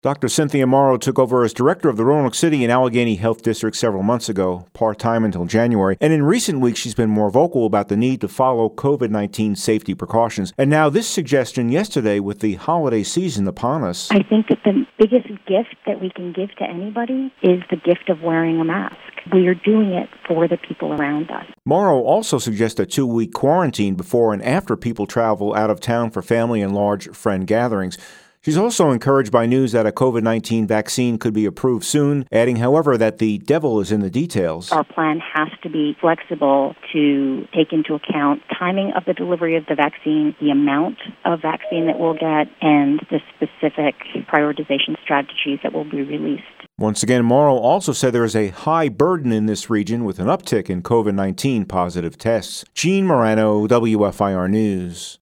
Dr. Cynthia Morrow took over as director of the Roanoke City and Allegheny Health District several months ago, part-time until January. And in recent weeks, she's been more vocal about the need to follow COVID-19 safety precautions. And now this suggestion yesterday with the holiday season upon us. I think that the biggest gift that we can give to anybody is the gift of wearing a mask. We are doing it for the people around us. Morrow also suggests a 2-week quarantine before and after people travel out of town for family and large friend gatherings. She's also encouraged by news that a COVID-19 vaccine could be approved soon, adding, however, that the devil is in the details. Our plan has to be flexible to take into account timing of the delivery of the vaccine, the amount of vaccine that we'll get, and the specific prioritization strategies that will be released. Once again, Morrow also said there is a high burden in this region with an uptick in COVID-19 positive tests. Gene Morano, WFIR News.